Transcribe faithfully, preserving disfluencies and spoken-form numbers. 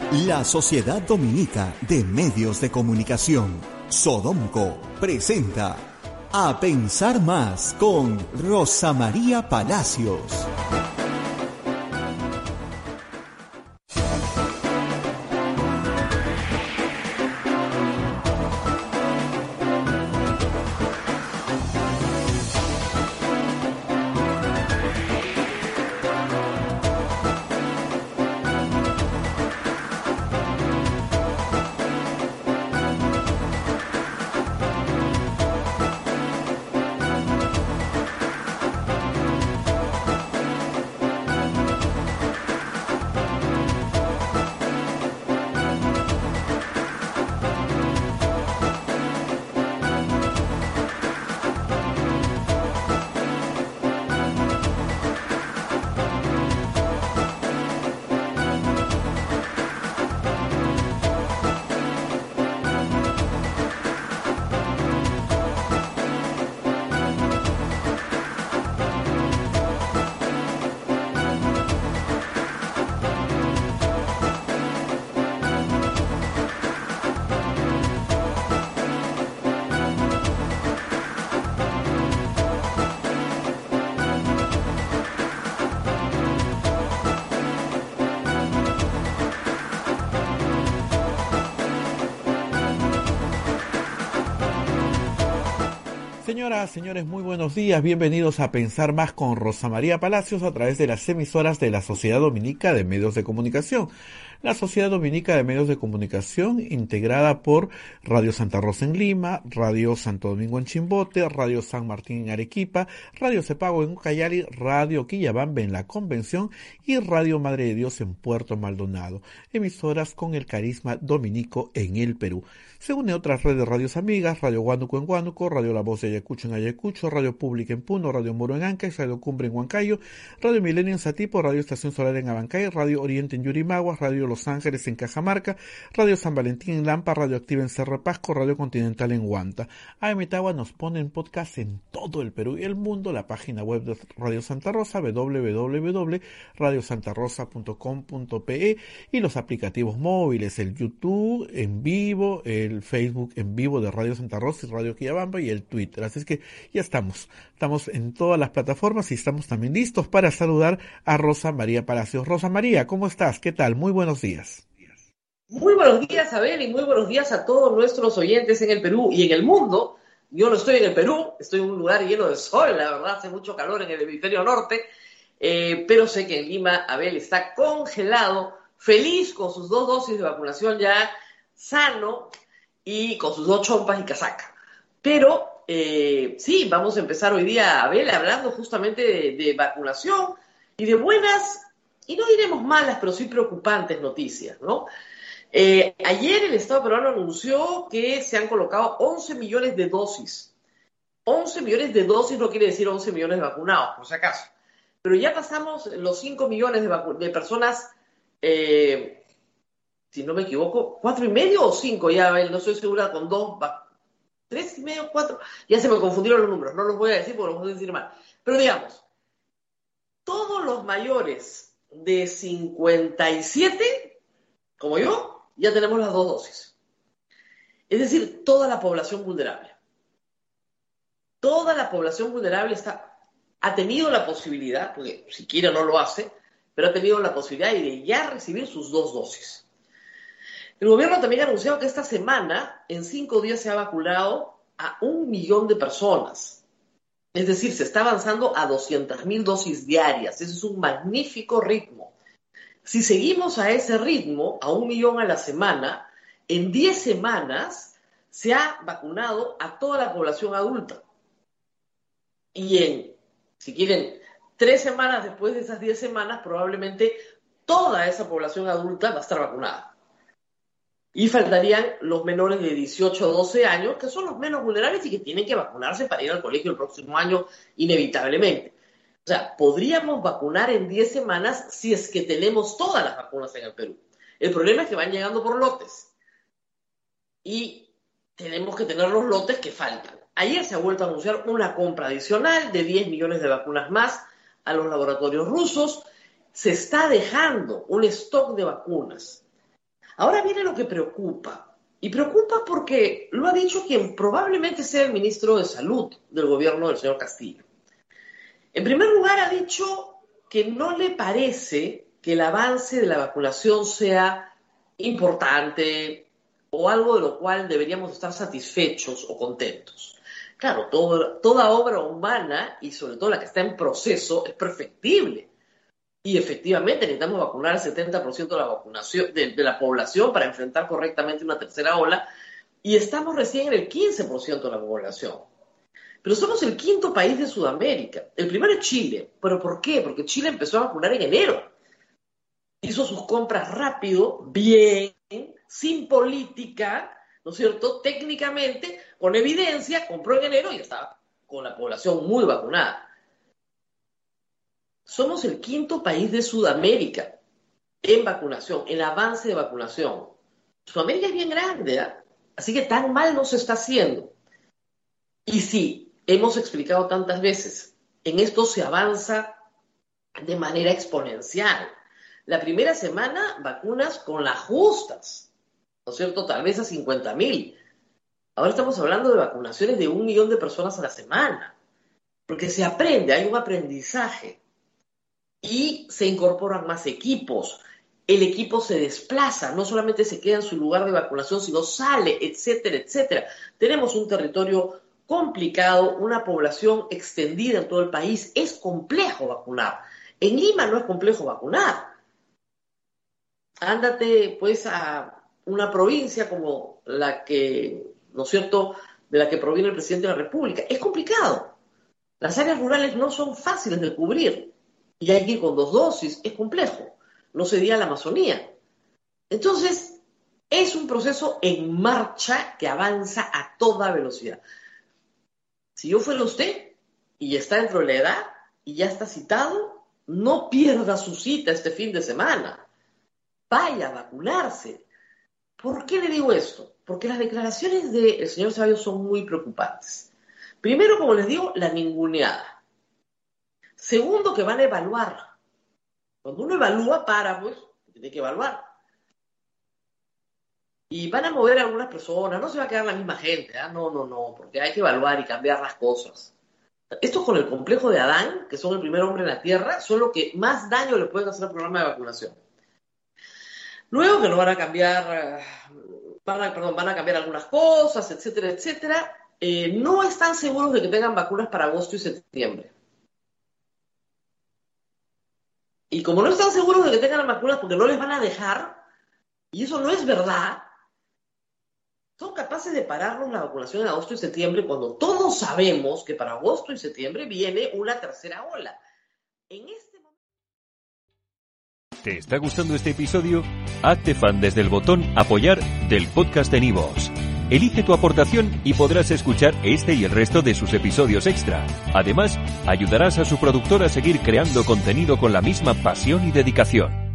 La Sociedad Dominica de Medios de Comunicación, Sodomco, presenta A Pensar Más con Rosa María Palacios. Señoras, señores, muy buenos días. Bienvenidos a Pensar Más con Rosa María Palacios a través de las emisoras de la Sociedad Dominica de Medios de Comunicación. La Sociedad Dominica de Medios de Comunicación, integrada por Radio Santa Rosa en Lima, Radio Santo Domingo en Chimbote, Radio San Martín en Arequipa, Radio Cepago en Ucayali, Radio Quillabamba en La Convención y Radio Madre de Dios en Puerto Maldonado. Emisoras con el carisma dominico en el Perú. Se une a otras redes de radios amigas, Radio Huánuco en Huánuco, Radio La Voz de Ayacucho en Ayacucho, Radio Pública en Puno, Radio Moro en Ancash, Radio Cumbre en Huancayo, Radio Milenio en Satipo, Radio Estación Solar en Abancay, Radio Oriente en Yurimaguas, Radio Los Ángeles en Cajamarca, Radio San Valentín en Lampa, Radio Activa en Cerro Pasco, Radio Continental en Huanta. A M Tagua nos pone en podcast en todo el Perú y el mundo, la página web de Radio Santa Rosa, doble u doble u doble u punto radio santa rosa punto com punto pe, y los aplicativos móviles, el YouTube en vivo, el Facebook en vivo de Radio Santa Rosa y Radio Quillabamba y el Twitter. Así es que ya estamos, estamos en todas las plataformas y estamos también listos para saludar a Rosa María Palacios. Rosa María, ¿cómo estás? ¿Qué tal? Muy buenos días. Muy buenos días, Abel, y muy buenos días a todos nuestros oyentes en el Perú y en el mundo. Yo no estoy en el Perú, estoy en un lugar lleno de sol, la verdad, hace mucho calor en el hemisferio norte, eh, pero sé que en Lima Abel está congelado, feliz con sus dos dosis de vacunación ya, sano y con sus dos chompas y casaca. Pero eh, sí, vamos a empezar hoy día, Abel, hablando justamente de, de vacunación y de buenas, y no diremos malas, pero sí preocupantes noticias, ¿no? Eh, ayer el Estado peruano anunció que se han colocado once millones de dosis. once millones de dosis no quiere decir once millones de vacunados, por si acaso. Pero ya pasamos los cinco millones de, vacu- de personas, eh, si no me equivoco, cuatro y medio o cinco, ya no estoy segura, con dos, tres y medio, cuatro, ya se me confundieron los números, no los voy a decir porque los voy a decir mal. Pero digamos, todos los mayores de cincuenta y siete, como yo, ya tenemos las dos dosis. Es decir, toda la población vulnerable. Toda la población vulnerable está, ha tenido la posibilidad, porque siquiera no lo hace, pero ha tenido la posibilidad de ya recibir sus dos dosis. El gobierno también ha anunciado que esta semana, en cinco días, se ha vacunado a un millón de personas. Es decir, se está avanzando a doscientas mil dosis diarias. Ese es un magnífico ritmo. Si seguimos a ese ritmo, a un millón a la semana, en diez semanas se ha vacunado a toda la población adulta. Y en, si quieren, tres semanas después de esas diez semanas, probablemente toda esa población adulta va a estar vacunada. Y faltarían los menores de dieciocho a doce años, que son los menos vulnerables y que tienen que vacunarse para ir al colegio el próximo año inevitablemente. O sea, podríamos vacunar en diez semanas si es que tenemos todas las vacunas en el Perú. El problema es que van llegando por lotes. Y tenemos que tener los lotes que faltan. Ayer se ha vuelto a anunciar una compra adicional de diez millones de vacunas más a los laboratorios rusos. Se está dejando un stock de vacunas Ahora viene lo que preocupa. Y preocupa porque lo ha dicho quien probablemente sea el ministro de Salud del gobierno del señor Castillo. En primer lugar, ha dicho que no le parece que el avance de la vacunación sea importante o algo de lo cual deberíamos estar satisfechos o contentos. Claro, todo, toda obra humana, y sobre todo la que está en proceso, es perfectible. Y efectivamente necesitamos vacunar al setenta por ciento de la, vacunación, de, de la población para enfrentar correctamente una tercera ola, y estamos recién en el quince por ciento de la población. Pero somos el quinto país de Sudamérica. El primero es Chile. ¿Pero por qué? Porque Chile empezó a vacunar en enero. Hizo sus compras rápido, bien, sin política, ¿no es cierto? Técnicamente, con evidencia, compró en enero y estaba con la población muy vacunada. Somos el quinto país de Sudamérica en vacunación, en avance de vacunación. Sudamérica es bien grande, ¿eh? Así que tan mal no se está haciendo. Y sí, hemos explicado tantas veces, en esto se avanza de manera exponencial. La primera semana, vacunas con las justas, ¿no es cierto? Tal vez a cincuenta mil. Ahora estamos hablando de vacunaciones de un millón de personas a la semana. Porque se aprende, hay un aprendizaje. Y se incorporan más equipos. El equipo se desplaza, no solamente se queda en su lugar de vacunación, sino sale, etcétera, etcétera. Tenemos un territorio complicado, una población extendida en todo el país. Es complejo vacunar. En Lima no es complejo vacunar. Ándate pues a una provincia como la que, ¿no es cierto?, de la que proviene el presidente de la República. Es complicado. Las áreas rurales no son fáciles de cubrir y hay que ir con dos dosis. Es complejo. No se diga la Amazonía. Entonces, es un proceso en marcha que avanza a toda velocidad. Si yo fuera usted y está dentro de la edad y ya está citado, no pierda su cita este fin de semana. Vaya a vacunarse. ¿Por qué le digo esto? Porque las declaraciones del señor Ceballos son muy preocupantes. Primero, como les digo, la ninguneada. Segundo, que van a evaluar. Cuando uno evalúa, para, pues, tiene que evaluar. Y van a mover a algunas personas, no se va a quedar la misma gente, ¿eh? no, no, no, porque hay que evaluar y cambiar las cosas. Estos con el complejo de Adán, que son el primer hombre en la Tierra, son los que más daño le pueden hacer al programa de vacunación. Luego que no van a cambiar, van a, perdón, van a cambiar algunas cosas, etcétera, etcétera, eh, no están seguros de que tengan vacunas para agosto y septiembre. Y como no están seguros de que tengan las vacunas porque no les van a dejar, y eso no es verdad, son capaces de pararnos la vacunación en agosto y septiembre cuando todos sabemos que para agosto y septiembre viene una tercera ola. En este momento... ¿Te está gustando este episodio? Hazte fan desde el botón Apoyar del podcast de Nivos. Elige tu aportación y podrás escuchar este y el resto de sus episodios extra. Además, ayudarás a su productor a seguir creando contenido con la misma pasión y dedicación.